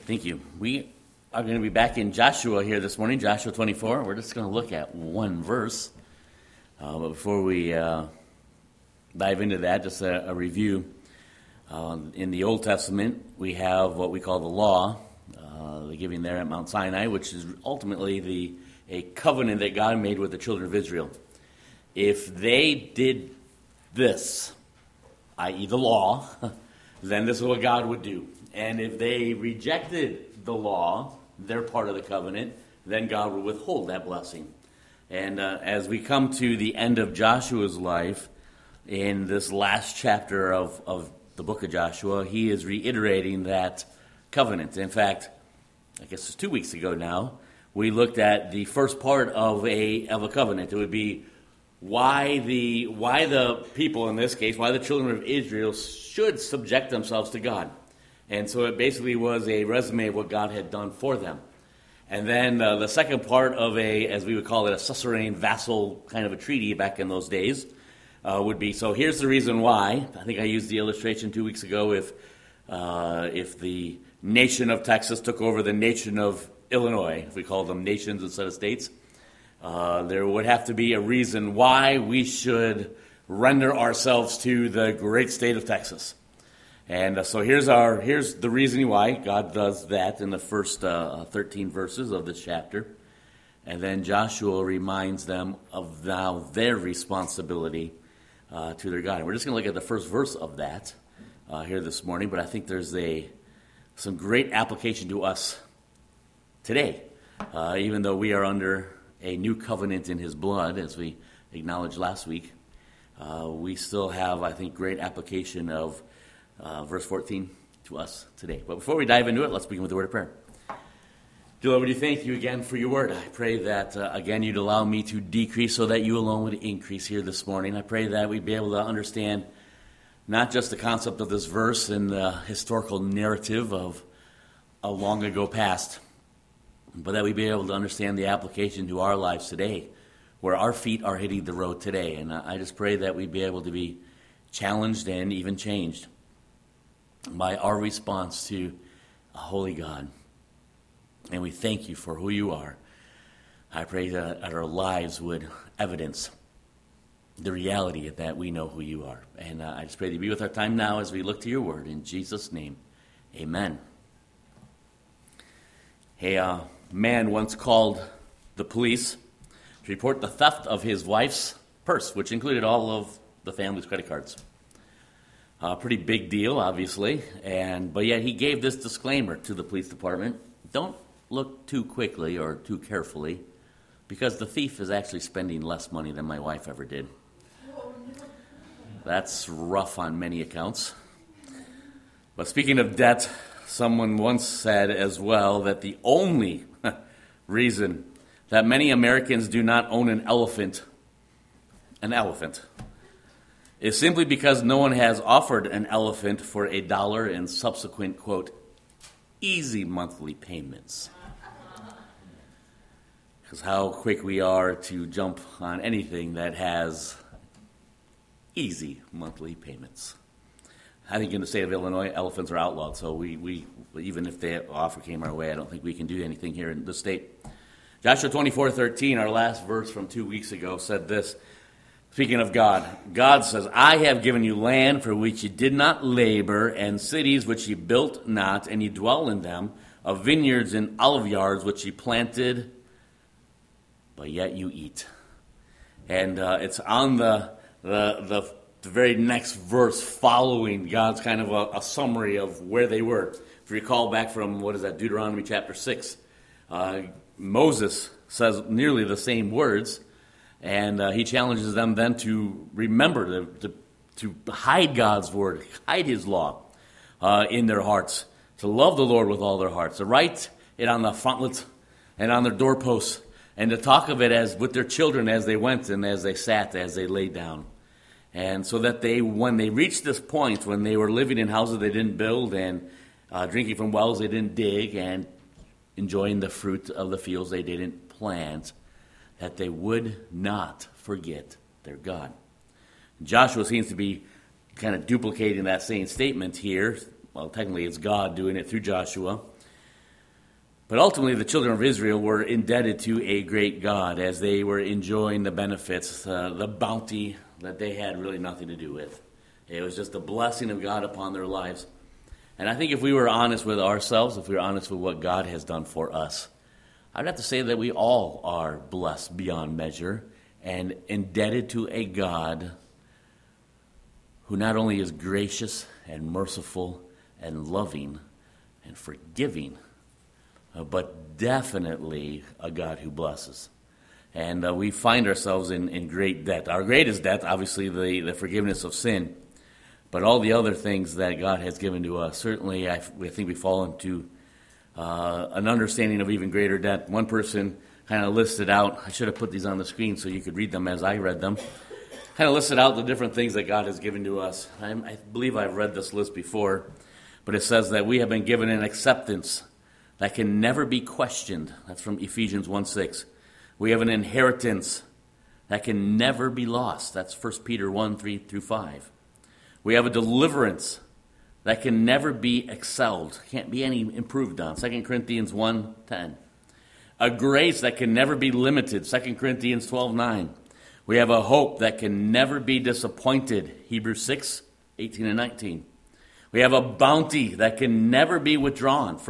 Thank you. We are going to be back in Joshua here this morning, Joshua 24. We're just going to look at one verse. But before we dive into that, just a review. In the Old Testament, we have what we call the law, the giving there at Mount Sinai, which is ultimately a covenant that God made with the children of Israel. If they did this, i.e. the law, then this is what God would do. And if they rejected the law, their part of the covenant, then God would withhold that blessing. And as we come to the end of Joshua's life, in this last chapter of the book of Joshua, he is reiterating that covenant. In fact, I guess it's 2 weeks ago now, we looked at the first part of a covenant. It would be why the people, in this case, why the children of Israel should subject themselves to God. And so it basically was a resume of what God had done for them. And then the second part of as we would call it, a suzerain vassal kind of a treaty back in those days would be, so here's the reason why. I think I used the illustration 2 weeks ago. If the nation of Texas took over the nation of Illinois, if we call them nations instead of states, there would have to be a reason why we should render ourselves to the great state of Texas. And so here's the reason why God does that in the first 13 verses of this chapter. And then Joshua reminds them of now their responsibility to their God. And we're just going to look at the first verse of that here this morning, but I think there's some great application to us today, even though we are under a new covenant in his blood, as we acknowledged last week. We still have, I think, great application of verse 14 to us today. But before we dive into it, let's begin with the word of prayer. Dear Lord, we do thank you again for your word. I pray that, again, you'd allow me to decrease so that you alone would increase here this morning. I pray that we'd be able to understand not just the concept of this verse and the historical narrative of a long ago past, but that we'd be able to understand the application to our lives today, where our feet are hitting the road today. And I just pray that we'd be able to be challenged and even changed by our response to a holy God. And we thank you for who you are. I pray that our lives would evidence the reality that we know who you are. And I just pray that you be with our time now as we look to your word. In Jesus' name, amen. A man once called the police to report the theft of his wife's purse, which included all of the family's credit cards. Pretty big deal, obviously, but yet he gave this disclaimer to the police department: don't look too quickly or too carefully, because the thief is actually spending less money than my wife ever did. That's rough on many accounts. But speaking of debt, someone once said as well that the only reason that many Americans do not own an elephant, is simply because no one has offered an elephant for $1 in subsequent, quote, easy monthly payments. Because how quick we are to jump on anything that has easy monthly payments. I think in the state of Illinois, elephants are outlawed, so we even if the offer came our way, I don't think we can do anything here in the state. Joshua 24:13, our last verse from 2 weeks ago, said this. Speaking of God, God says, I have given you land for which you did not labor, and cities which you built not, and you dwell in them, of vineyards and olive yards which you planted, but yet you eat. And it's on the very next verse following God's kind of a summary of where they were. If you recall back from, Deuteronomy chapter 6, Moses says nearly the same words, and he challenges them then to remember, to hide God's word, hide his law in their hearts, to love the Lord with all their hearts, to write it on the frontlets and on their doorposts, and to talk of it as with their children as they went and as they sat, as they laid down. And so that when they reached this point, when they were living in houses they didn't build and drinking from wells they didn't dig and enjoying the fruit of the fields they didn't plant, that they would not forget their God. Joshua seems to be kind of duplicating that same statement here. Well, technically it's God doing it through Joshua. But ultimately, the children of Israel were indebted to a great God as they were enjoying the benefits, the bounty that they had really nothing to do with. It was just the blessing of God upon their lives. And I think if we were honest with ourselves, if we were honest with what God has done for us, I'd have to say that we all are blessed beyond measure and indebted to a God who not only is gracious and merciful and loving and forgiving, but definitely a God who blesses. And we find ourselves in great debt. Our greatest debt, obviously, the forgiveness of sin. But all the other things that God has given to us, certainly I think we fall into an understanding of even greater debt. One person kind of listed out, I should have put these on the screen so you could read them as I read them, kind of listed out the different things that God has given to us. I believe I've read this list before, but it says that we have been given an acceptance that can never be questioned. That's from Ephesians 1:6. We have an inheritance that can never be lost. That's 1 Peter 1:3-5. We have a deliverance that can never be excelled, can't be any improved on. 2 Corinthians 1:10. A grace that can never be limited. 2 Corinthians 12:9. We have a hope that can never be disappointed. Hebrews 6:18-19. We have a bounty that can never be withdrawn.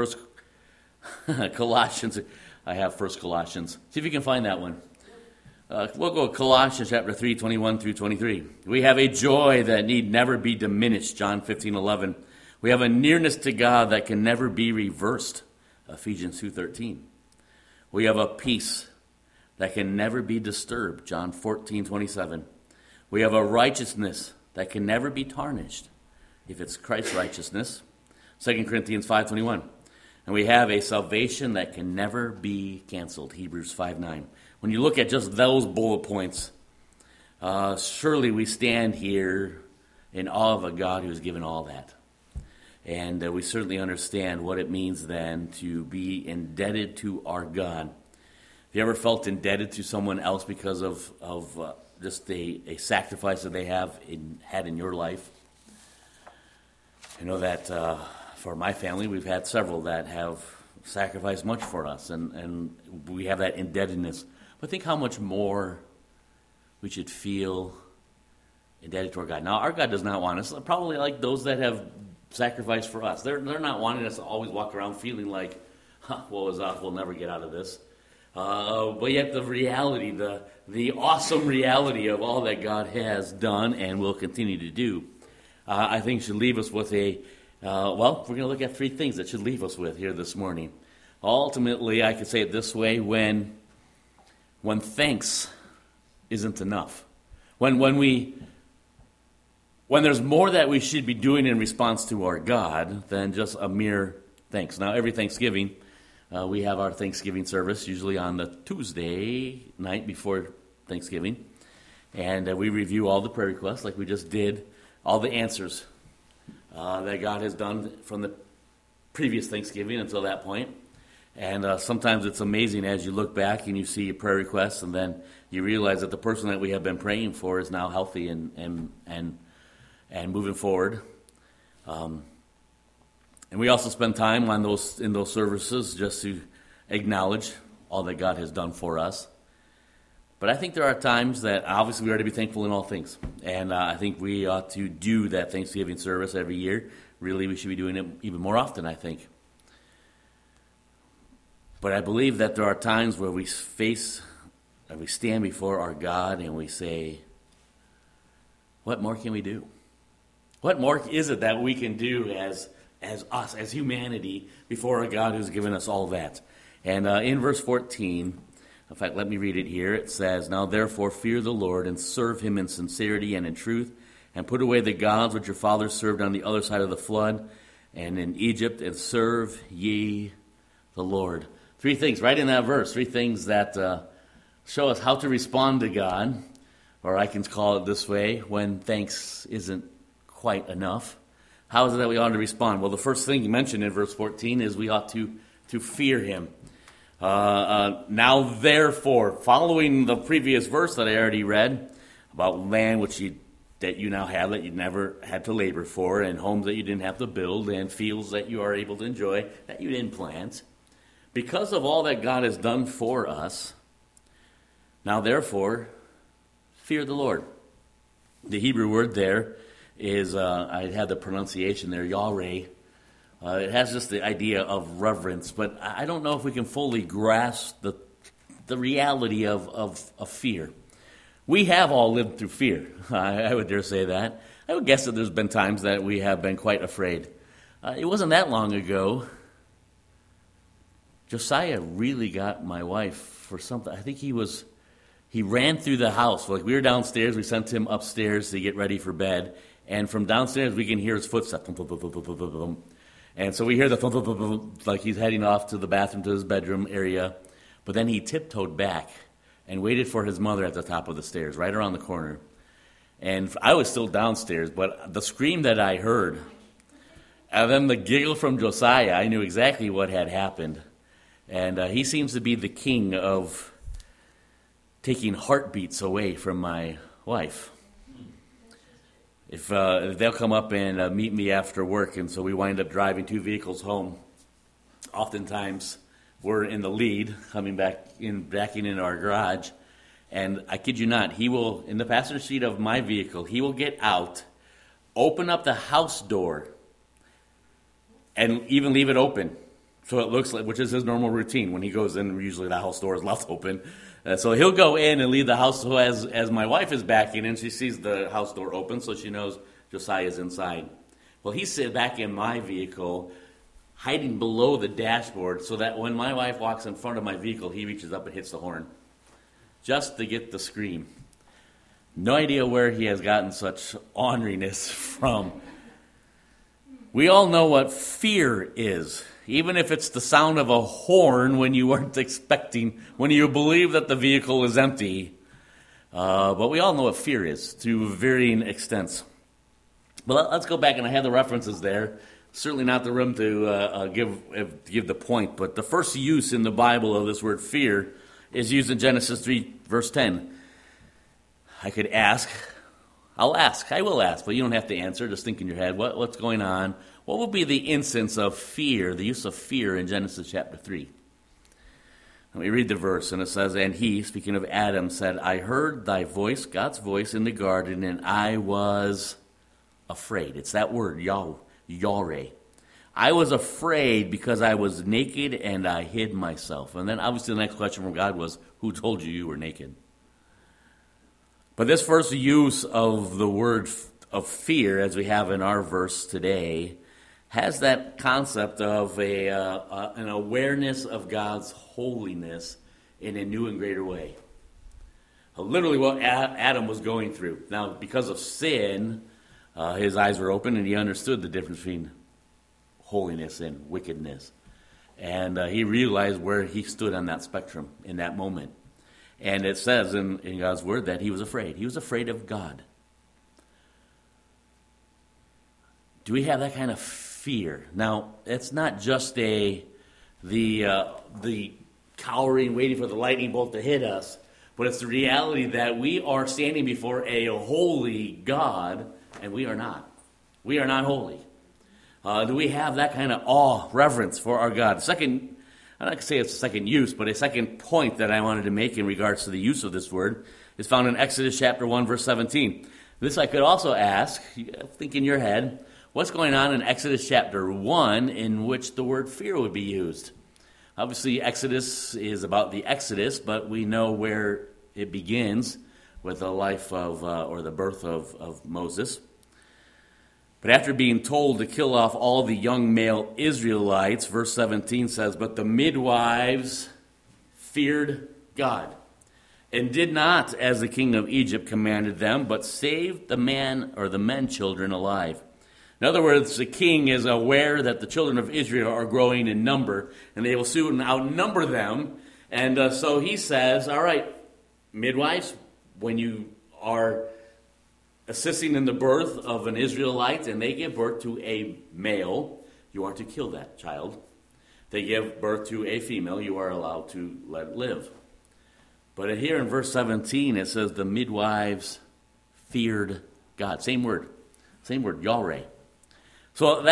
Colossians. I have 1 Colossians. See if you can find that one. We'll go Colossians chapter 3:21-23. We have a joy that need never be diminished. John 15:11. We have a nearness to God that can never be reversed. Ephesians 2:13. We have a peace that can never be disturbed. John 14:27. We have a righteousness that can never be tarnished, if it's Christ's righteousness. 2 Corinthians 5:21. And we have a salvation that can never be canceled. Hebrews 5:9. When you look at just those bullet points, surely we stand here in awe of a God who has given all that. And we certainly understand what it means then to be indebted to our God. Have you ever felt indebted to someone else because of just a sacrifice that they had in your life? I know that for my family, we've had several that have sacrificed much for us, and we have that indebtedness. But think how much more we should feel indebted to our God. Now, our God does not want us, probably like those that have sacrificed for us. They're not wanting us to always walk around feeling like, woe is us, we'll never get out of this. But yet the reality, the awesome reality of all that God has done and will continue to do, I think should leave us with we're going to look at three things that should leave us with here this morning. Ultimately, I could say it this way, when thanks isn't enough, when there's more that we should be doing in response to our God than just a mere thanks. Now, every Thanksgiving, we have our Thanksgiving service, usually on the Tuesday night before Thanksgiving, and we review all the prayer requests like we just did, all the answers that God has done from the previous Thanksgiving until that point. And sometimes it's amazing as you look back and you see your prayer requests, and then you realize that the person that we have been praying for is now healthy and moving forward. And we also spend time in those services just to acknowledge all that God has done for us. But I think there are times that obviously we are to be thankful in all things. And I think we ought to do that Thanksgiving service every year. Really, we should be doing it even more often, I think. But I believe that there are times where we stand before our God and we say, what more can we do? What more is it that we can do as us, as humanity, before a God who's given us all that? And in verse 14, in fact, let me read it here. It says, Now therefore fear the Lord and serve him in sincerity and in truth, and put away the gods which your fathers served on the other side of the flood and in Egypt, and serve ye the Lord. Three things right in that verse, three things that show us how to respond to God, or I can call it this way, when thanks isn't quite enough. How is it that we ought to respond? Well, the first thing you mentioned in verse 14 is we ought to fear him. Now therefore, following the previous verse that I already read about land that you now have that you never had to labor for, and homes that you didn't have to build, and fields that you are able to enjoy that you didn't plant. Because of all that God has done for us, now therefore, fear the Lord. The Hebrew word there is, I had the pronunciation there, Yahweh. It has just the idea of reverence, but I don't know if we can fully grasp the reality of fear. We have all lived through fear. I would dare say that. I would guess that there's been times that we have been quite afraid. It wasn't that long ago. Josiah really got my wife for something. I think he ran through the house. Like we were downstairs, we sent him upstairs to get ready for bed. And from downstairs, we can hear his footsteps. And so we hear the like he's heading off to the bathroom, to his bedroom area. But then he tiptoed back and waited for his mother at the top of the stairs, right around the corner. And I was still downstairs, but the scream that I heard, and then the giggle from Josiah, I knew exactly what had happened. And he seems to be the king of taking heartbeats away from my wife. If they'll come up and meet me after work, and so we wind up driving 2 vehicles home. Oftentimes, we're in the lead, backing into our garage, and I kid you not, he will, in the passenger seat of my vehicle, he will get out, open up the house door, and even leave it open. So it looks like, which is his normal routine. When he goes in, usually the house door is left open. So he'll go in and leave the house. So as my wife is backing in, she sees the house door open, so she knows Josiah's inside. Well, he's sitting back in my vehicle, hiding below the dashboard, so that when my wife walks in front of my vehicle, he reaches up and hits the horn, just to get the scream. No idea where he has gotten such orneriness from. We all know what fear is. Even if it's the sound of a horn when you weren't expecting, when you believe that the vehicle is empty. But we all know what fear is to varying extents. But let's go back, and I have the references there. Certainly not the room to give the point, but the first use in the Bible of this word fear is used in Genesis 3, verse 10. I could ask, I will ask, but you don't have to answer. Just think in your head, what's going on? What would be the instance of fear, the use of fear in Genesis chapter 3? And we read the verse, and it says, and he, speaking of Adam, said, I heard thy voice, God's voice, in the garden, and I was afraid. It's that word, Yahweh. I was afraid because I was naked and I hid myself. And then obviously the next question from God was, who told you you were naked? But this first use of the word of fear, as we have in our verse today, has that concept of an awareness of God's holiness in a new and greater way. Literally what Adam was going through. Now, because of sin, his eyes were open and he understood the difference between holiness and wickedness. And he realized where he stood on that spectrum in that moment. And it says in God's word that he was afraid. He was afraid of God. Do we have that kind of fear? Now, it's not just the cowering, waiting for the lightning bolt to hit us, but it's the reality that we are standing before a holy God, and we are not. We are not holy. Do we have that kind of awe, reverence for our God? Second, I'm not going to say it's a second use, but a second point that I wanted to make in regards to the use of this word is found in Exodus chapter 1, verse 17. This I could also ask, think in your head, what's going on in Exodus chapter 1 in which the word fear would be used? Obviously, Exodus is about the Exodus, but we know where it begins with the life of, or the birth of Moses. But after being told to kill off all the young male Israelites, verse 17 says, but the midwives feared God and did not, as the king of Egypt commanded them, but saved the men children alive. In other words, the king is aware that the children of Israel are growing in number, and they will soon outnumber them. And so he says, all right, midwives, when you are assisting in the birth of an Israelite and they give birth to a male, you are to kill that child. They give birth to a female, you are allowed to let it live. But here in verse 17, it says the midwives feared God. Same word, Yahweh. So that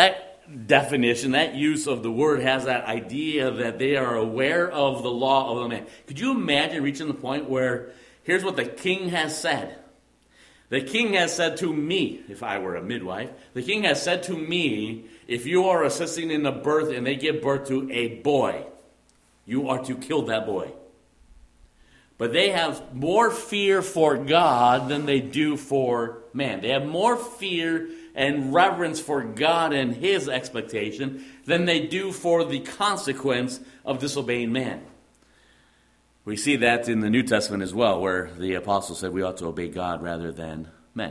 definition, that use of the word has that idea that they are aware of the law of the man. Could you imagine reaching the point where here's what the king has said. The king has said to me, if I were a midwife, the king has said to me, if you are assisting in the birth and they give birth to a boy, you are to kill that boy. But they have more fear for God than they do for man. They have more fear and reverence for God and his expectation than they do for the consequence of disobeying man. We see that in the New Testament as well, where the apostle said we ought to obey God rather than men.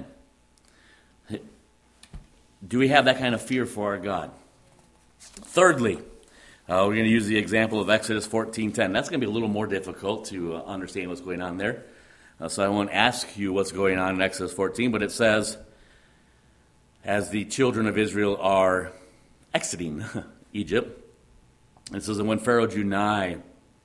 Do we have that kind of fear for our God? Thirdly, we're going to use the example of Exodus 14:10. That's going to be a little more difficult to understand what's going on there. So I won't ask you what's going on in Exodus 14, but it says, as the children of Israel are exiting Egypt, it says, and when Pharaoh drew nigh,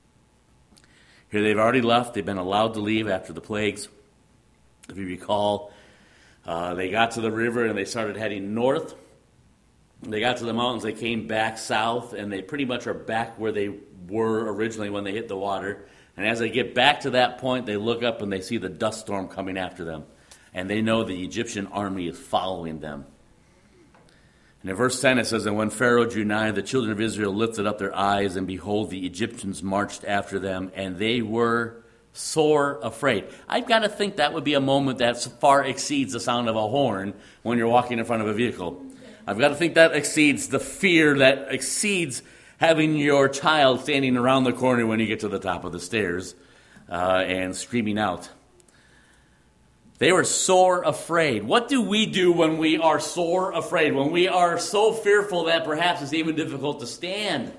here they've already left, they've been allowed to leave after the plagues. If you recall, they got to the river and they started heading north. They got to the mountains, they came back south, and they pretty much are back where they were originally when they hit the water. And as they get back to that point, they look up and they see the dust storm coming after them. And they know the Egyptian army is following them. And in verse 10 it says, and when Pharaoh drew nigh, the children of Israel lifted up their eyes, and behold, the Egyptians marched after them, and they were sore afraid. I've got to think that would be a moment that far exceeds the sound of a horn when you're walking in front of a vehicle. I've got to think that exceeds the fear, that exceeds having your child standing around the corner when you get to the top of the stairs and screaming out. They were sore afraid. What do we do when we are sore afraid? When we are so fearful that perhaps it's even difficult to stand?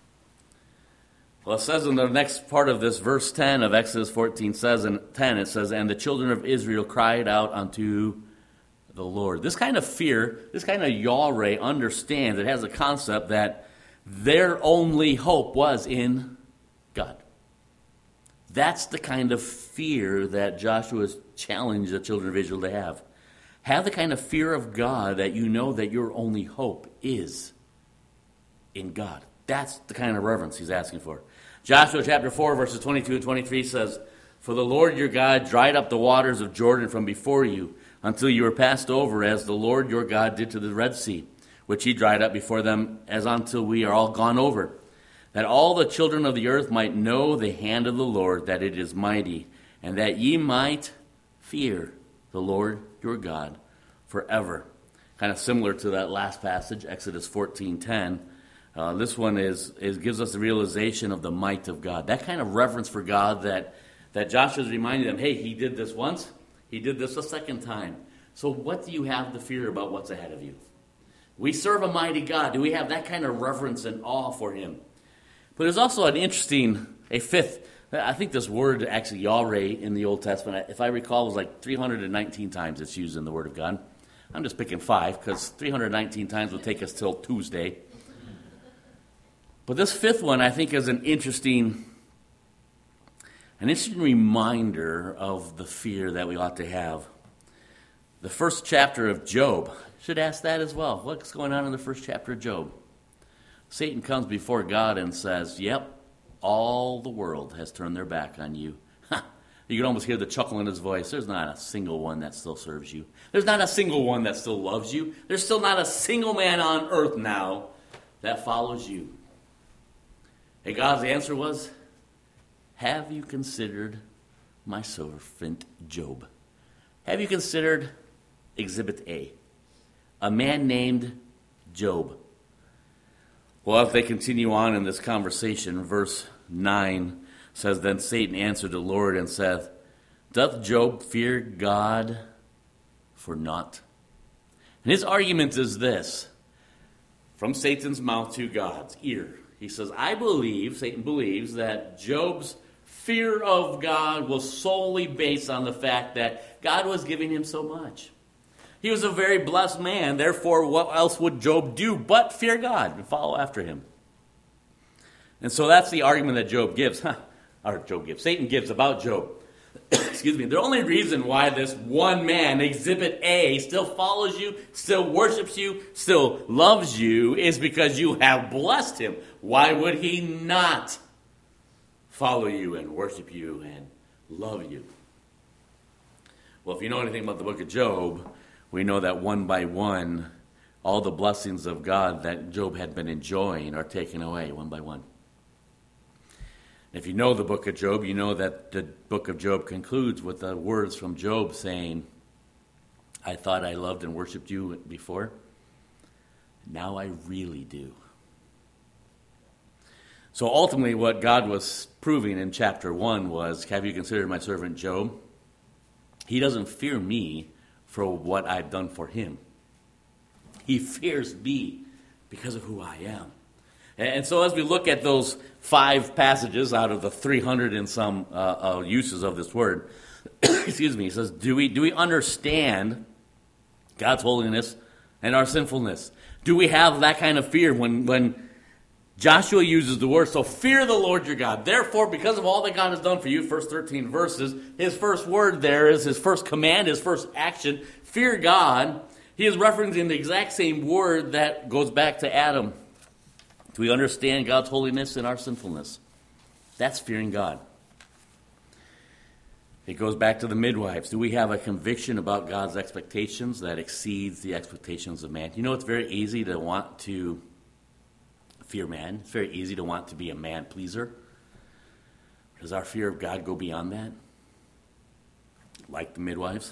Well, it says in the next part of this, verse 10 of Exodus 14:10, it says, and the children of Israel cried out unto the Lord. This kind of fear, this kind of Yahweh understands, it has a concept that their only hope was in God. That's the kind of fear that Joshua's challenged the children of Israel to have. Have the kind of fear of God that you know that your only hope is in God. That's the kind of reverence he's asking for. Joshua chapter 4, verses 22 and 23 says, for the Lord your God dried up the waters of Jordan from before you, until you were passed over, as the Lord your God did to the Red Sea, which he dried up before them, as until we are all gone over, that all the children of the earth might know the hand of the Lord, that it is mighty, and that ye might fear the Lord your God forever. Kind of similar to that last passage, Exodus 14:10. This one gives us the realization of the might of God. That kind of reverence for God that Joshua is reminding them, hey, he did this once, he did this a second time. So what do you have to fear about what's ahead of you? We serve a mighty God. Do we have that kind of reverence and awe for him? But there's also a fifth, I think this word, actually Yahweh in the Old Testament, if I recall, was like 319 times it's used in the Word of God. I'm just picking 5 because 319 times will take us till Tuesday. But this fifth one, I think, is an interesting reminder of the fear that we ought to have. The first chapter of Job, should ask that as well. What's going on in the first chapter of Job? Satan comes before God and says, yep, all the world has turned their back on you. You can almost hear the chuckle in his voice. There's not a single one that still serves you. There's not a single one that still loves you. There's still not a single man on earth now that follows you. And God's answer was, have you considered my servant Job? Have you considered Exhibit A man named Job? Well, if they continue on in this conversation, verse 9 says, then Satan answered the Lord and said, doth Job fear God for naught? And his argument is this, from Satan's mouth to God's ear. He says, Satan believes that Job's fear of God was solely based on the fact that God was giving him so much. He was a very blessed man, therefore what else would Job do but fear God and follow after him? And so that's the argument that Satan gives about Job. excuse me, the only reason why this one man, Exhibit A, still follows you, still worships you, still loves you, is because you have blessed him. Why would he not follow you and worship you and love you? Well, if you know anything about the book of Job, we know that one by one, all the blessings of God that Job had been enjoying are taken away one by one. If you know the book of Job, you know that the book of Job concludes with the words from Job saying, I thought I loved and worshiped you before. Now I really do. So ultimately what God was proving in chapter 1 was, have you considered my servant Job? He doesn't fear me for what I've done for him. He fears me because of who I am. And so as we look at those 5 passages out of the 300 and some uses of this word, excuse me, he says, do we understand God's holiness and our sinfulness? Do we have that kind of fear when Joshua uses the word, so fear the Lord your God. Therefore, because of all that God has done for you, first 13 verses, his first word there is his first command, his first action, fear God. He is referencing the exact same word that goes back to Adam. Do we understand God's holiness and our sinfulness? That's fearing God. It goes back to the midwives. Do we have a conviction about God's expectations that exceeds the expectations of man? You know, it's very easy to want to fear man. It's very easy to want to be a man pleaser. Does our fear of God go beyond that? Like the midwives?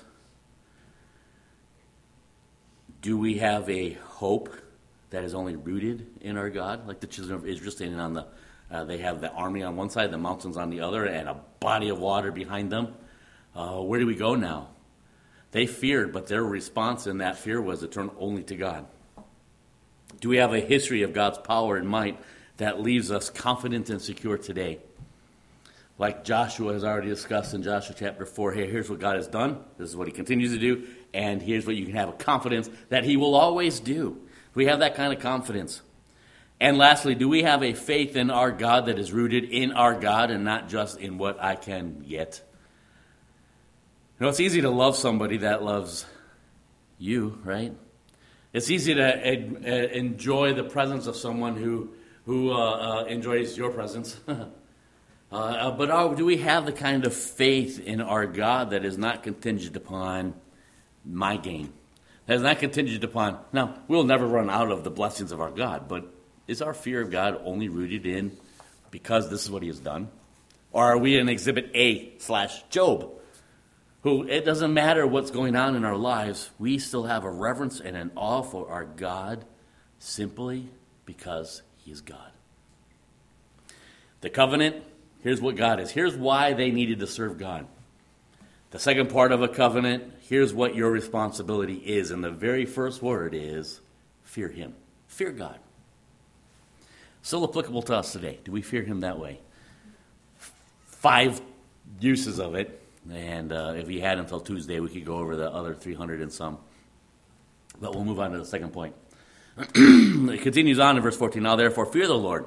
Do we have a hope that is only rooted in our God? Like the children of Israel standing on they have the army on one side, the mountains on the other, and a body of water behind them. Where do we go now? They feared, but their response in that fear was to turn only to God. Do we have a history of God's power and might that leaves us confident and secure today? Like Joshua has already discussed in Joshua chapter 4, hey, here's what God has done. This is what he continues to do. And here's what you can have a confidence that he will always do. We have that kind of confidence. And lastly, do we have a faith in our God that is rooted in our God and not just in what I can get? You know, it's easy to love somebody that loves you, right? It's easy to enjoy the presence of someone who enjoys your presence. But do we have the kind of faith in our God that is not contingent upon my gain? That is not contingent upon, now, we'll never run out of the blessings of our God, but is our fear of God only rooted in because this is what he has done? Or are we in Exhibit A/Job, who it doesn't matter what's going on in our lives, we still have a reverence and an awe for our God simply because he is God. The covenant, here's what God is. Here's why they needed to serve God. The second part of a covenant, here's what your responsibility is. And the very first word is fear him. Fear God. Still applicable to us today. Do we fear him that way? 5 uses of it. And if we had until Tuesday, we could go over the other 300 and some. But we'll move on to the second point. It continues on in verse 14. Now therefore fear the Lord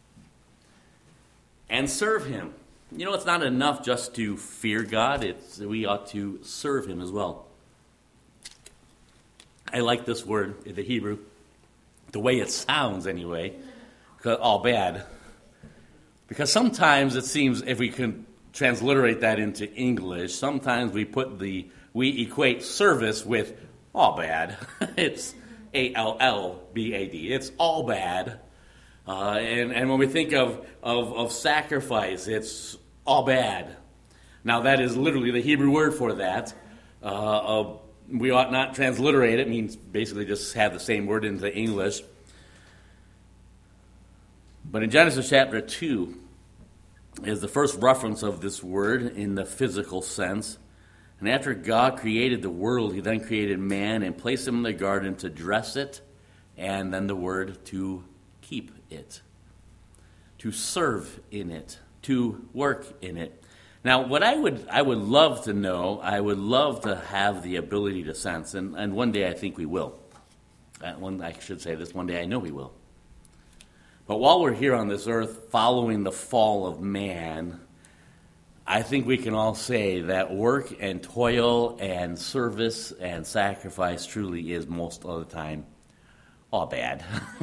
and serve him. You know, it's not enough just to fear God. We ought to serve him as well. I like this word in the Hebrew, the way it sounds anyway, all bad. Because sometimes it seems, if we can transliterate that into English, sometimes we equate service with all bad. It's ALLBAD. It's all bad. And when we think of sacrifice, it's all bad. Now that is literally the Hebrew word for that. We ought not transliterate it. It means basically just have the same word into English. But in Genesis chapter 2 is the first reference of this word in the physical sense. And after God created the world, he then created man and placed him in the garden to dress it, and then the word to keep it, to serve in it, to work in it. Now, what I would love to know, I would love to have the ability to sense, and one day I think we will. I should say this, one day I know we will. But while we're here on this earth following the fall of man, I think we can all say that work and toil and service and sacrifice truly is most of the time all bad.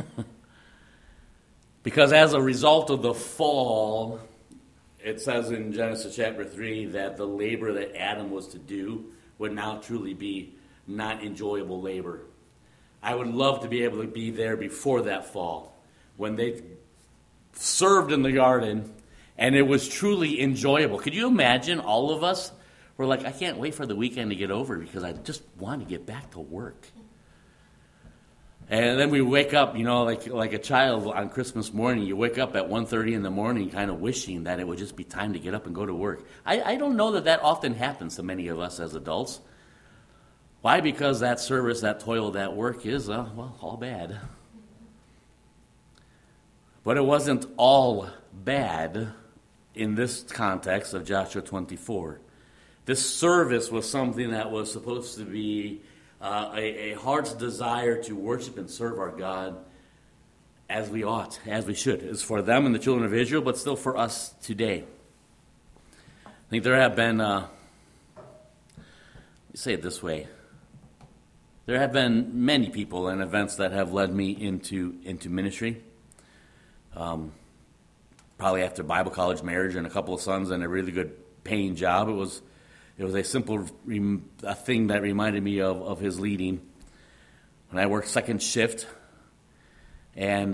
Because as a result of the fall, it says in Genesis chapter 3 that the labor that Adam was to do would now truly be not enjoyable labor. I would love to be able to be there before that fall, when they served in the garden, and it was truly enjoyable. Could you imagine all of us were like, I can't wait for the weekend to get over because I just want to get back to work. And then we wake up, like a child on Christmas morning. You wake up at 1:30 in the morning kind of wishing that it would just be time to get up and go to work. I don't know that often happens to many of us as adults. Why? Because that service, that toil, that work is, all bad. But it wasn't all bad in this context of Joshua 24. This service was something that was supposed to be a heart's desire to worship and serve our God as we ought, as we should. It's for them and the children of Israel, but still for us today. I think there have been, let me say it this way, there have been many people and events that have led me into ministry. Probably after Bible college, marriage, and a couple of sons and a really good paying job. It was a simple a thing that reminded me of his leading. When I worked second shift, and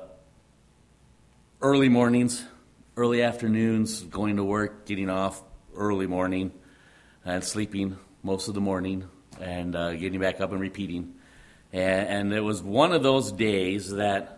early mornings, early afternoons, going to work, getting off early morning, and sleeping most of the morning, and getting back up and repeating. And it was one of those days that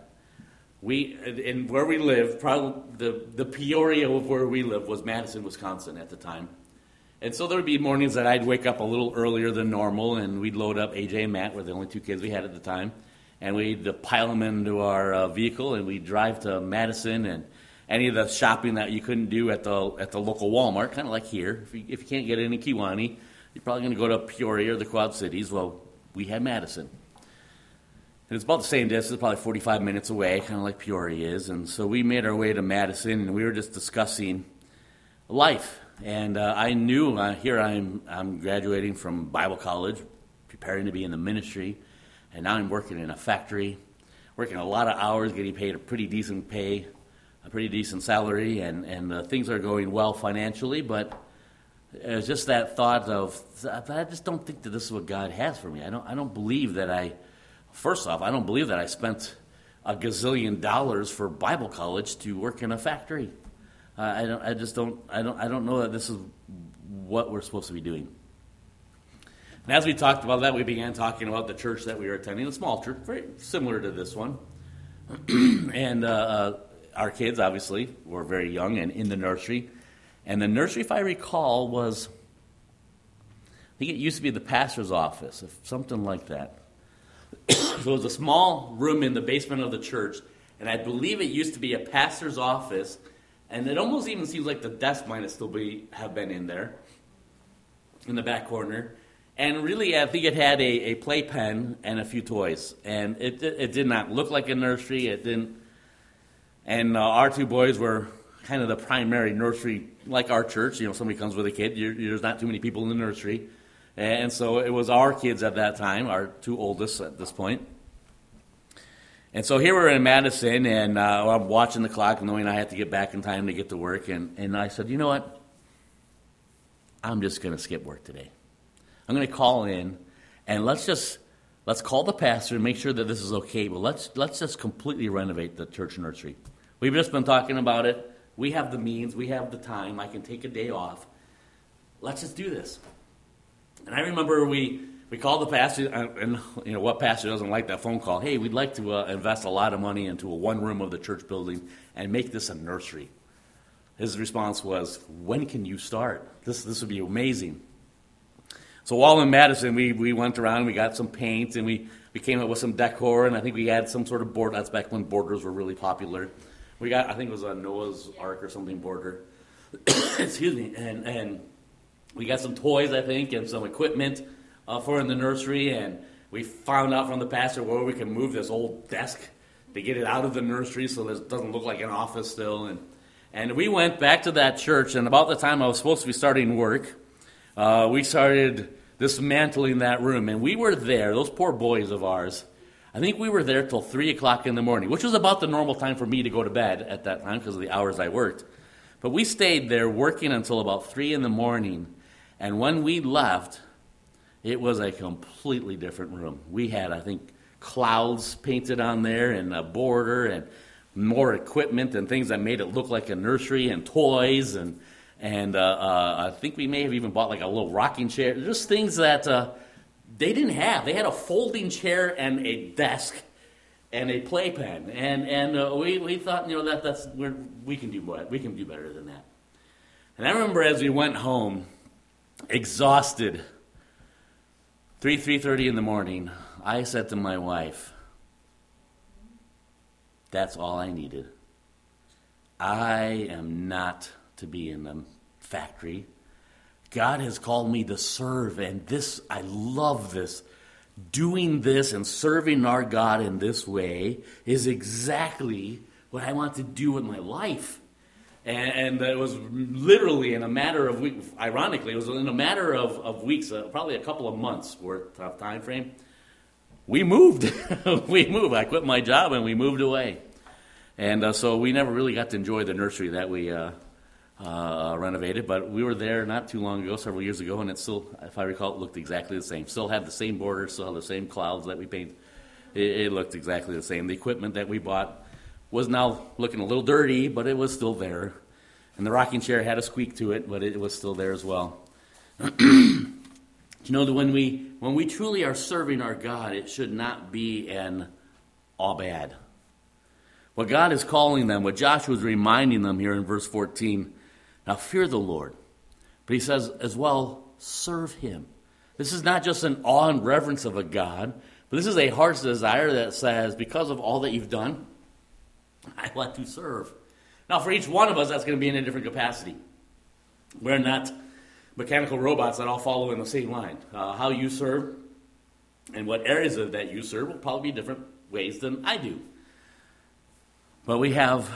where we lived, probably the Peoria of where we lived was Madison, Wisconsin at the time. And so there would be mornings that I'd wake up a little earlier than normal, and we'd load up. AJ and Matt were the only two kids we had at the time. And we'd pile them into our vehicle, and we'd drive to Madison and any of the shopping that you couldn't do at the local Walmart, kind of like here. If you can't get it in Kewanee, you're probably going to go to Peoria or the Quad Cities. Well, we had Madison. And it's about the same distance, probably 45 minutes away, kind of like Peoria is. And so we made our way to Madison, and we were just discussing life. And I knew here I'm graduating from Bible college, preparing to be in the ministry, and now I'm working in a factory, working a lot of hours, getting paid a pretty decent pay, a pretty decent salary, and things are going well financially. But it's just that thought of, I just don't think that this is what God has for me. I don't believe that First off, I don't believe that I spent a gazillion dollars for Bible college to work in a factory. I don't know that this is what we're supposed to be doing. And as we talked about that, we began talking about the church that we were attending, a small church, very similar to this one. And our kids, obviously, were very young and in the nursery. And the nursery, if I recall, I think it used to be the pastor's office, something like that. So it was a small room in the basement of the church, and I believe it used to be a pastor's office, and it almost even seems like the desk might have been in there, in the back corner. And really, I think it had a playpen and a few toys, and it did not look like a nursery. It didn't. And our two boys were kind of the primary nursery, like our church. Somebody comes with a kid, there's not too many people in the nursery. And so it was our kids at that time, our two oldest at this point. And so here we're in Madison, and I'm watching the clock, knowing I had to get back in time to get to work. And I said, you know what? I'm just going to skip work today. I'm going to call in, and let's call the pastor and make sure that this is okay. But let's just completely renovate the church nursery. We've just been talking about it. We have the means. We have the time. I can take a day off. Let's just do this. And I remember we called the pastor, and what pastor doesn't like that phone call? Hey, we'd like to invest a lot of money into a one room of the church building and make this a nursery. His response was, when can you start? This would be amazing. So while in Madison, we went around, we got some paint, and we came up with some decor, and I think we had some sort of board. That's back when borders were really popular. We got, I think it was a Noah's Ark or something border. Excuse me, and we got some toys, I think, and some equipment for in the nursery, and we found out from the pastor where we can move this old desk to get it out of the nursery so that it doesn't look like an office still. And we went back to that church, and about the time I was supposed to be starting work, we started dismantling that room. And we were there, those poor boys of ours, I think we were there till 3 o'clock in the morning, which was about the normal time for me to go to bed at that time because of the hours I worked. But we stayed there working until about 3 in the morning. And when we left, it was a completely different room. We had, I think, clouds painted on there and a border and more equipment and things that made it look like a nursery and toys. And I think we may have even bought like a little rocking chair. Just things that they didn't have. They had a folding chair and a desk and a playpen. And we thought, we can do more. We can do better than that. And I remember as we went home, exhausted, 3:30 in the morning, I said to my wife, that's all I needed. I am not to be in the factory. God has called me to serve, and this, I love this. Doing this and serving our God in this way is exactly what I want to do with my life. And it was literally in a matter of weeks, ironically, it was in a matter of weeks, probably a couple of months worth of time frame. We moved. I quit my job and we moved away. And so we never really got to enjoy the nursery that we renovated, but we were there not too long ago, several years ago, and it still, if I recall, it looked exactly the same. Still had the same borders, still had the same clouds that we painted. It looked exactly the same. The equipment that we bought was now looking a little dirty, but it was still there. And the rocking chair had a squeak to it, but it was still there as well. You know that when we truly are serving our God, it should not be an all bad. What God is calling them, what Joshua is reminding them here in verse 14, now fear the Lord. But he says as well, serve him. This is not just an awe and reverence of a God, but this is a heart's desire that says, because of all that you've done, I want to serve. Now, for each one of us, that's going to be in a different capacity. We're not mechanical robots that all follow in the same line. How you serve and what areas of that you serve will probably be different ways than I do. But we have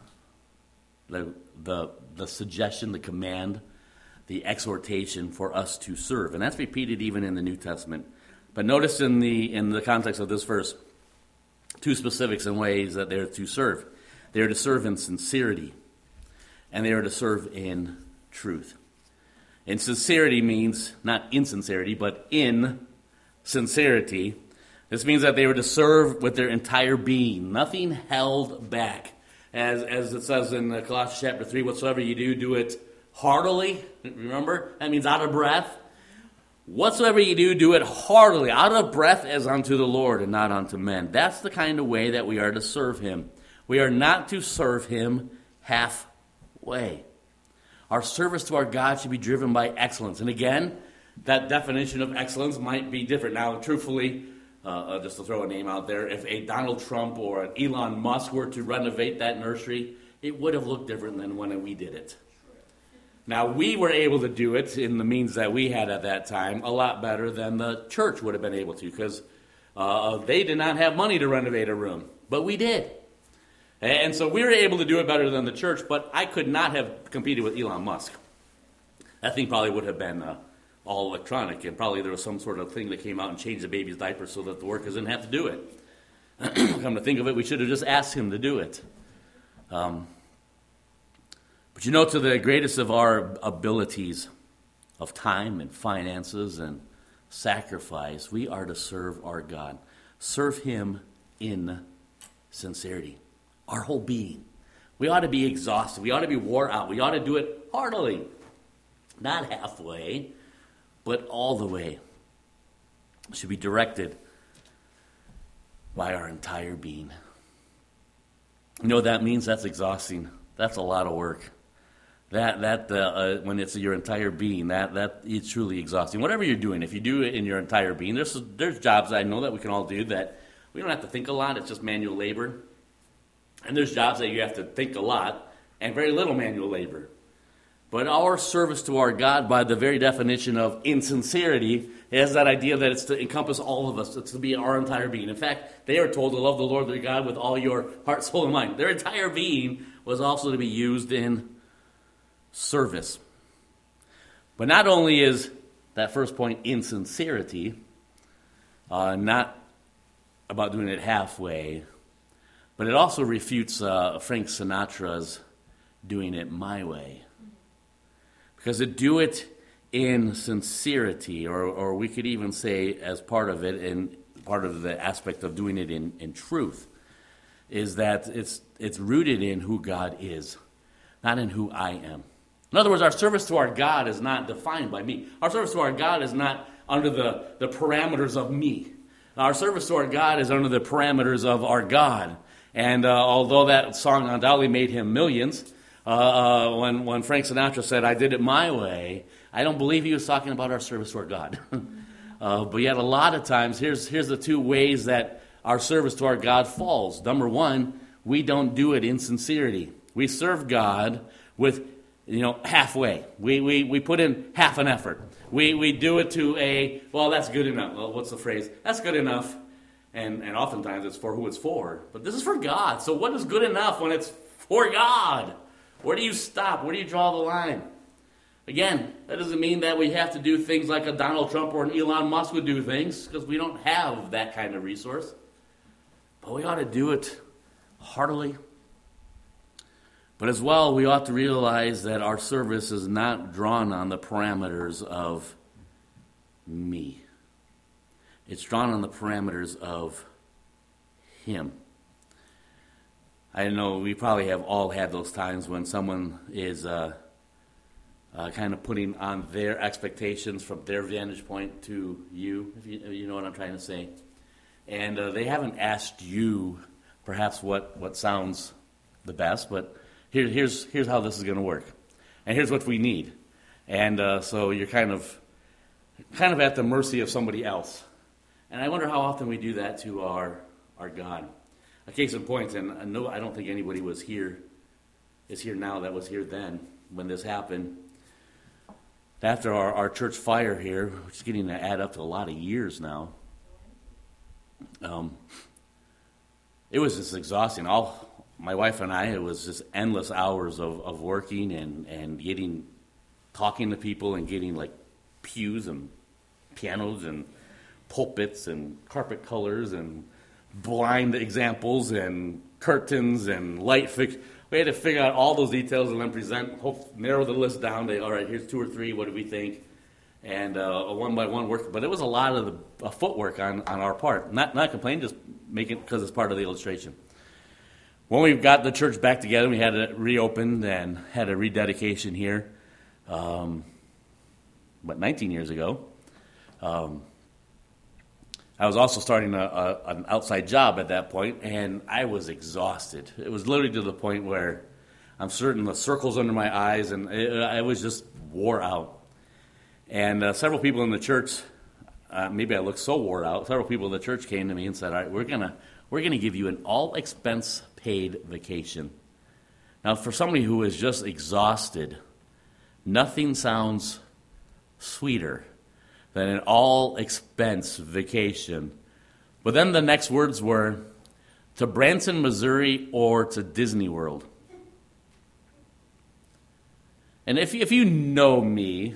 the suggestion, the command, the exhortation for us to serve. And that's repeated even in the New Testament. But notice in the context of this verse, two specifics in ways that they're to serve. They are to serve in sincerity, and they are to serve in truth. And sincerity means not insincerity, but in sincerity. This means that they were to serve with their entire being, nothing held back. As it says in Colossians chapter 3, whatsoever you do, do it heartily. Remember? That means out of breath. Whatsoever you do, do it heartily, out of breath as unto the Lord and not unto men. That's the kind of way that we are to serve him. We are not to serve him halfway. Our service to our God should be driven by excellence. And again, that definition of excellence might be different. Now, truthfully, just to throw a name out there, if a Donald Trump or an Elon Musk were to renovate that nursery, it would have looked different than when we did it. Now, we were able to do it in the means that we had at that time a lot better than the church would have been able to, because they did not have money to renovate a room, but we did. And so we were able to do it better than the church, but I could not have competed with Elon Musk. That thing probably would have been all electronic, and probably there was some sort of thing that came out and changed the baby's diaper so that the workers didn't have to do it. Come to think of it, we should have just asked him to do it. But to the greatest of our abilities of time and finances and sacrifice, we are to serve our God. Serve him in sincerity. Our whole being. We ought to be exhausted. We ought to be wore out. We ought to do it heartily. Not halfway, but all the way. It should be directed by our entire being. You know what that means? That's exhausting. That's a lot of work. When it's your entire being, that is truly exhausting. Whatever you're doing, if you do it in your entire being, there's jobs I know that we can all do that we don't have to think a lot. It's just manual labor. And there's jobs that you have to think a lot and very little manual labor. But our service to our God, by the very definition of insincerity, has that idea that it's to encompass all of us. It's to be our entire being. In fact, they are told to love the Lord their God with all your heart, soul, and mind. Their entire being was also to be used in service. But not only is that first point insincerity, not about doing it halfway, but it also refutes Frank Sinatra's doing it my way. Because to do it in sincerity, or we could even say as part of it, and part of the aspect of doing it in truth, is that it's rooted in who God is, not in who I am. In other words, our service to our God is not defined by me. Our service to our God is not under the parameters of me. Our service to our God is under the parameters of our God. And although that song undoubtedly made him millions, when Frank Sinatra said, "I did it my way," I don't believe he was talking about our service to our God. But yet a lot of times, here's the two ways that our service to our God falls. Number one, we don't do it in sincerity. We serve God with, halfway. We put in half an effort. We do it to well, that's good enough. Well, what's the phrase? That's good enough. And oftentimes it's for who it's for. But this is for God. So what is good enough when it's for God? Where do you stop? Where do you draw the line? Again, that doesn't mean that we have to do things like a Donald Trump or an Elon Musk would do things, because we don't have that kind of resource. But we ought to do it heartily. But as well, we ought to realize that our service is not drawn on the parameters of me. It's drawn on the parameters of Him. I know we probably have all had those times when someone is kind of putting on their expectations from their vantage point to you, if you know what I'm trying to say. And they haven't asked you perhaps what sounds the best, but here's how this is going to work. And here's what we need. And so you're kind of at the mercy of somebody else. And I wonder how often we do that to our God. A case in point, and I don't think anybody is here now that was here then when this happened. After our church fire here, which is getting to add up to a lot of years now, it was just exhausting. My wife and I, it was just endless hours of working and talking to people and getting like pews and pianos and pulpits and carpet colors and blind examples and curtains and light fix. We had to figure out all those details and then narrow the list down to, all right, here's 2 or 3, what do we think? And a one-by-one work. But it was a lot of the footwork on our part. Not complaining, just make it because it's part of the illustration. When we got the church back together, we had it reopened and had a rededication here, 19 years ago. I was also starting an outside job at that point, and I was exhausted. It was literally to the point where I'm certain the circles under my eyes, and I was just wore out. And several people in the church, maybe I looked so wore out, several people in the church came to me and said, all right, we're gonna give you an all-expense paid vacation. Now, for somebody who is just exhausted, nothing sounds sweeter than an all-expense vacation. But then the next words were, to Branson, Missouri, or to Disney World. And if you know me,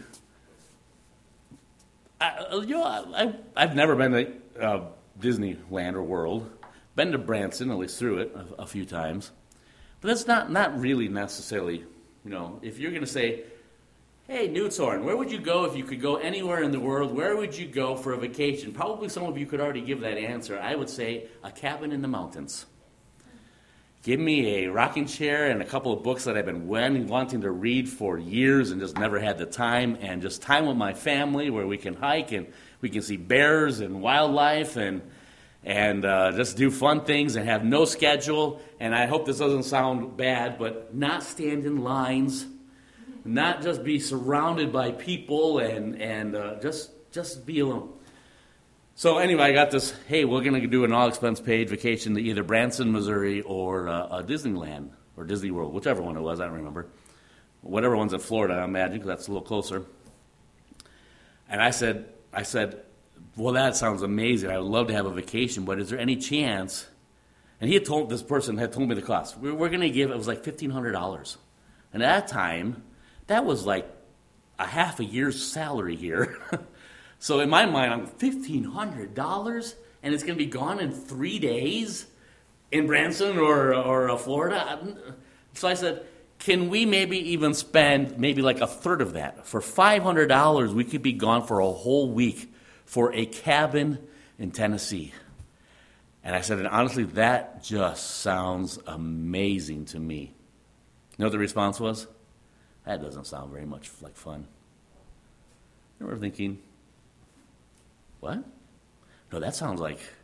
I've never been to Disneyland or World. Been to Branson, at least through it a few times. But that's not really necessarily, if you're going to say, hey, Newtshorn, where would you go if you could go anywhere in the world? Where would you go for a vacation? Probably some of you could already give that answer. I would say a cabin in the mountains. Give me a rocking chair and a couple of books that I've been wanting to read for years and just never had the time, and just time with my family where we can hike and we can see bears and wildlife and just do fun things and have no schedule. And I hope this doesn't sound bad, but not stand in lines. Not just be surrounded by people and just be alone. So anyway, I got this, hey, we're going to do an all-expense paid vacation to either Branson, Missouri, or Disneyland, or Disney World, whichever one it was, I don't remember. whatever one's in Florida, I imagine, because that's a little closer. And I said, well, that sounds amazing. I would love to have a vacation, but is there any chance? And this person had told me the cost. We're going to give, it was like $1,500. And at that time, that was like a half a year's salary here. So in my mind, I'm $1,500, and it's going to be gone in 3 days in Branson or Florida. So I said, can we maybe even spend maybe like a third of that? For $500, we could be gone for a whole week for a cabin in Tennessee. And I said, and honestly, that just sounds amazing to me. You know what the response was? That doesn't sound very much like fun. And we're thinking, what? No, that sounds,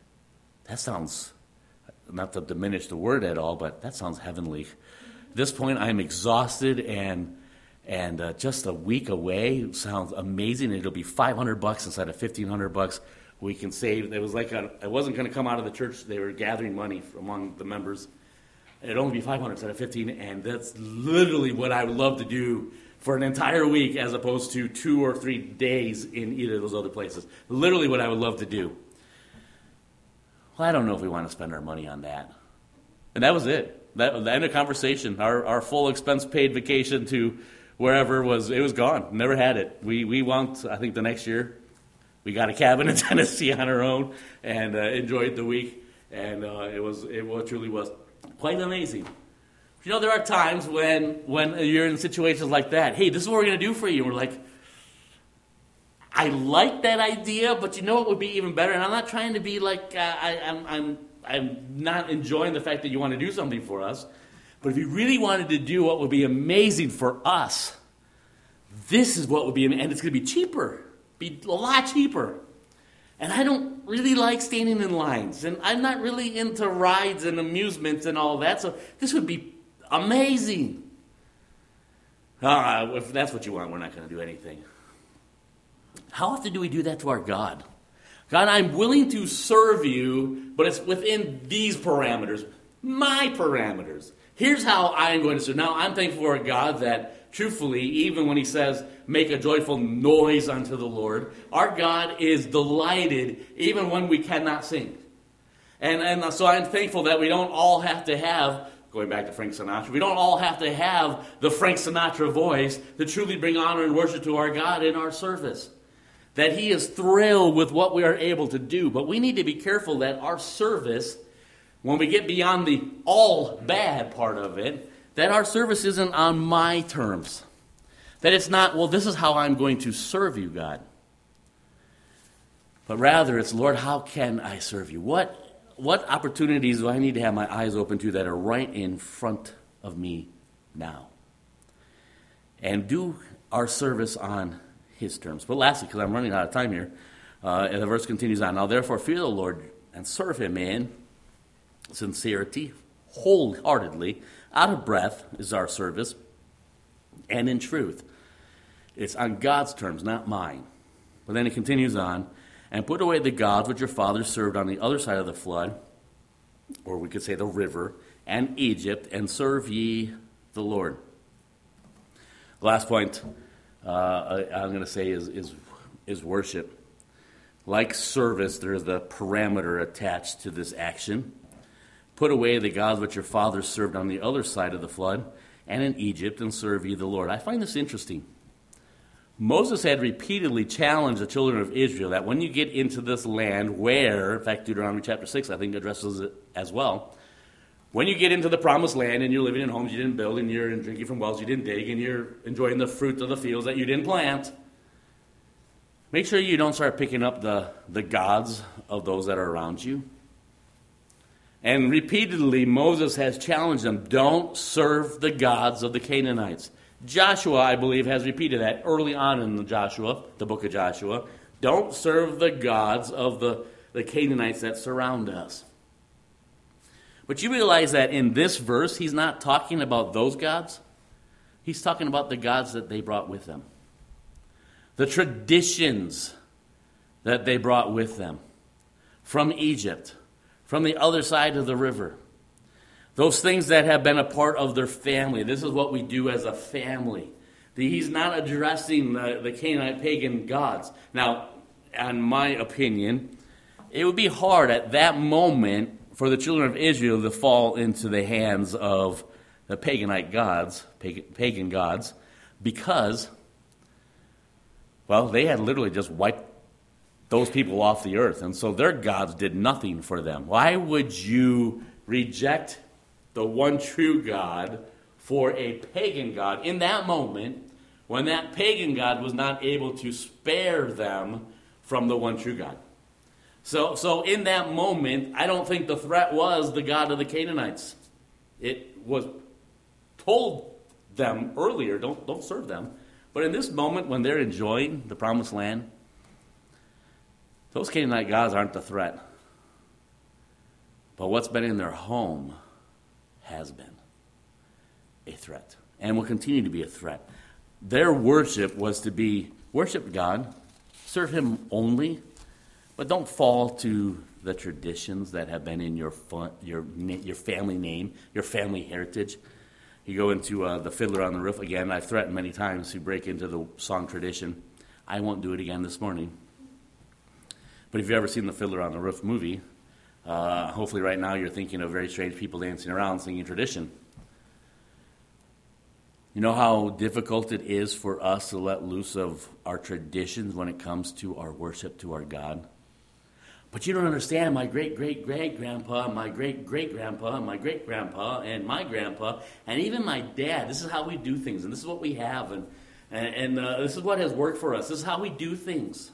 not to diminish the word at all, but that sounds heavenly. At this point, I'm exhausted, and just a week away sounds amazing. It'll be $500 instead of $1,500. We can save. It was like it wasn't going to come out of the church. They were gathering money among the members. It'd only be 500 instead of 15, and that's literally what I would love to do for an entire week, as opposed to 2 or 3 days in either of those other places. Literally, what I would love to do. Well, I don't know if we want to spend our money on that. And that was it. The end of conversation. Our full expense paid vacation to wherever was gone. Never had it. We want, I think the next year, we got a cabin in Tennessee on our own and enjoyed the week. And it truly was quite amazing. You know, there are times when you're in situations like that. Hey, this is what we're going to do for you. And we're like, I like that idea, but you know what would be even better? And I'm not trying to be like, I'm not enjoying the fact that you want to do something for us. But if you really wanted to do what would be amazing for us, this is what would be, and it's going to be cheaper. Be a lot cheaper. And I don't really like standing in lines. And I'm not really into rides and amusements and all that. So this would be amazing. If that's what you want, we're not going to do anything. How often do we do that to our God? God, I'm willing to serve you, but it's within these parameters, my parameters. Here's how I'm going to serve. Now, I'm thankful for a God that, truthfully, even when he says, make a joyful noise unto the Lord, our God is delighted even when we cannot sing. And so I'm thankful that we don't all have to have, going back to Frank Sinatra, we don't all have to have the Frank Sinatra voice to truly bring honor and worship to our God in our service. That he is thrilled with what we are able to do. But we need to be careful that our service, when we get beyond the all bad part of it, that our service isn't on my terms. That it's not, well, this is how I'm going to serve you, God. But rather it's, Lord, how can I serve you? What opportunities do I need to have my eyes open to that are right in front of me now? And do our service on his terms. But lastly, because I'm running out of time here, and the verse continues on. Now therefore fear the Lord and serve him in sincerity, wholeheartedly, out of breath is our service, and in truth. It's on God's terms, not mine. But then it continues on, and put away the gods which your fathers served on the other side of the flood, or we could say the river, and Egypt, and serve ye the Lord. The last point I'm going to say is worship. Like service, there's the parameter attached to this action. Put away the gods which your fathers served on the other side of the flood, and in Egypt, and serve ye the Lord. I find this interesting. Moses had repeatedly challenged the children of Israel that when you get into this land where, in fact, Deuteronomy chapter 6, I think, addresses it as well. When you get into the promised land and you're living in homes you didn't build and you're drinking from wells you didn't dig and you're enjoying the fruit of the fields that you didn't plant, make sure you don't start picking up the gods of those that are around you. And repeatedly, Moses has challenged them, don't serve the gods of the Canaanites. Joshua, I believe, has repeated that early on in the book of Joshua. Don't serve the gods of the Canaanites that surround us. But you realize that in this verse, he's not talking about those gods. He's talking about the gods that they brought with them. The traditions that they brought with them from Egypt, from the other side of the river. Those things that have been a part of their family. This is what we do as a family. He's not addressing the Canaanite pagan gods. Now, in my opinion, it would be hard at that moment for the children of Israel to fall into the hands of the pagan gods, because, well, they had literally just wiped those people off the earth, and so their gods did nothing for them. Why would you reject the one true God for a pagan god in that moment when that pagan god was not able to spare them from the one true God? So in that moment, I don't think the threat was the God of the Canaanites. It was told them earlier, don't serve them. But in this moment, when they're enjoying the promised land, those Canaanite gods aren't the threat. But what's been in their home has been a threat and will continue to be a threat. Their worship was to be worship God, serve him only, but don't fall to the traditions that have been in your family name, your family heritage. You go into the Fiddler on the Roof again. I've threatened many times to break into the song tradition. I won't do it again this morning. But if you've ever seen the Fiddler on the Roof movie, hopefully right now you're thinking of very strange people dancing around singing tradition. You know how difficult it is for us to let loose of our traditions when it comes to our worship to our God? But you don't understand, my great-great-great-grandpa, my great-great-grandpa, my great-grandpa, and my grandpa, and even my dad, this is how we do things, and this is what we have, and this is what has worked for us. This is how we do things.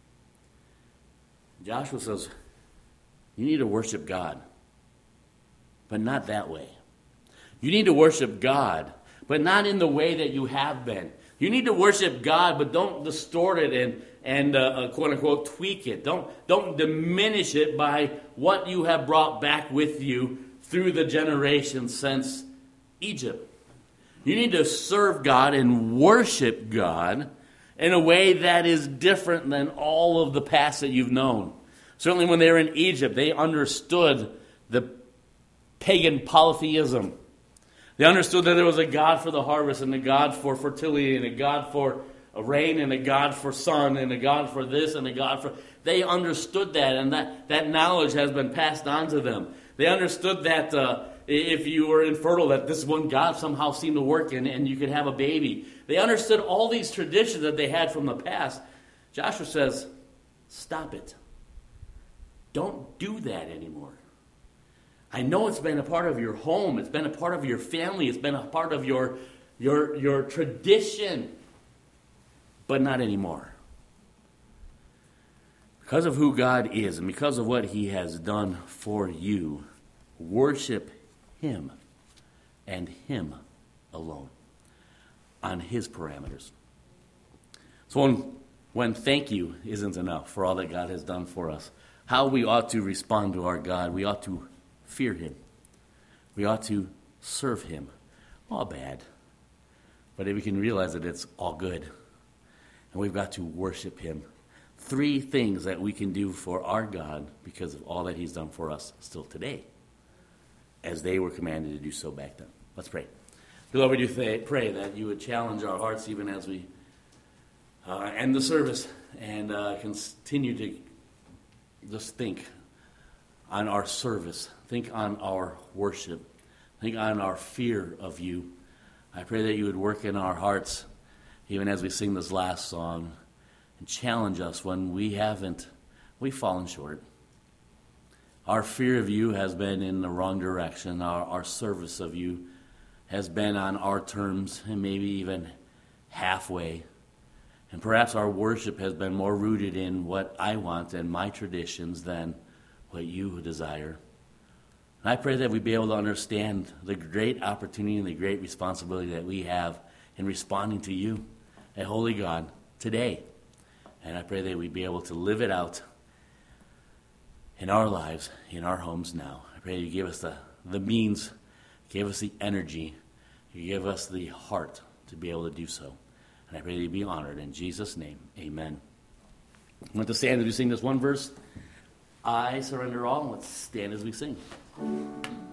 Joshua says, you need to worship God, but not that way. You need to worship God, but not in the way that you have been. You need to worship God, but don't distort it and quote-unquote tweak it. Don't diminish it by what you have brought back with you through the generations since Egypt. You need to serve God and worship God in a way that is different than all of the past that you've known. Certainly when they were in Egypt, they understood the pagan polytheism. They understood that there was a God for the harvest and a God for fertility and a God for rain and a God for sun and a God for this and a God for... They understood that, and that knowledge has been passed on to them. They understood that if you were infertile, that this one God somehow seemed to work and you could have a baby. They understood all these traditions that they had from the past. Joshua says, stop it. Don't do that anymore. I know it's been a part of your home. It's been a part of your family. It's been a part of your tradition. But not anymore. Because of who God is and because of what he has done for you, worship him and him alone on his parameters. So when thank you isn't enough for all that God has done for us, how we ought to respond to our God, we ought to fear him. We ought to serve him. All bad. But if we can realize that it's all good. And we've got to worship him. 3 things that we can do for our God because of all that he's done for us still today, as they were commanded to do so back then. Let's pray. Dear Lord, we do pray that you would challenge our hearts even as we end the service and continue to just think on our service, think on our worship, think on our fear of you. I pray that you would work in our hearts even as we sing this last song, and challenge us when we've fallen short. Our fear of you has been in the wrong direction. Our service of you has been on our terms and maybe even halfway. And perhaps our worship has been more rooted in what I want and my traditions than what you desire. And I pray that we be able to understand the great opportunity and the great responsibility that we have in responding to you, a holy God, today. And I pray that we be able to live it out in our lives, in our homes now. I pray you give us the means, give us the energy, you give us the heart to be able to do so. And I pray that you be honored. In Jesus' name, amen. I want to stand as we sing this one verse. I surrender all. Let's stand as we sing.